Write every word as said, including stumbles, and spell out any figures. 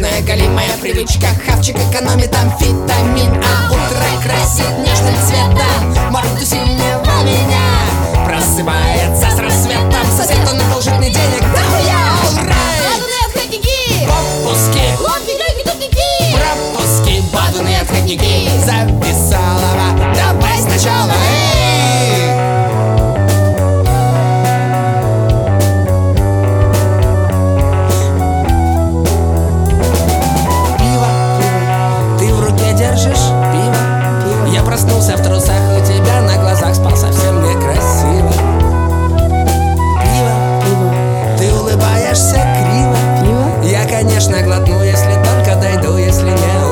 Вредная голимая привычка, хавчик экономит амфетамин, а утро красит нежным цветом морду синего меня. Просыпается с рассветом сосед, он одолжит мне денег, да я рай. Бадуны отходники, Пропуски, лодки, гайки, тупники, пропуски, бадуны отходники. Записалова, давай сначала, эй! Пиво, ты в руке держишь пиво, пиво. Я проснулся в трусах, у тебя на глазах спал совсем некрасиво. Пиво, пиво, ты улыбаешься криво, пиво. Я, конечно, глотну, если только дойду, если не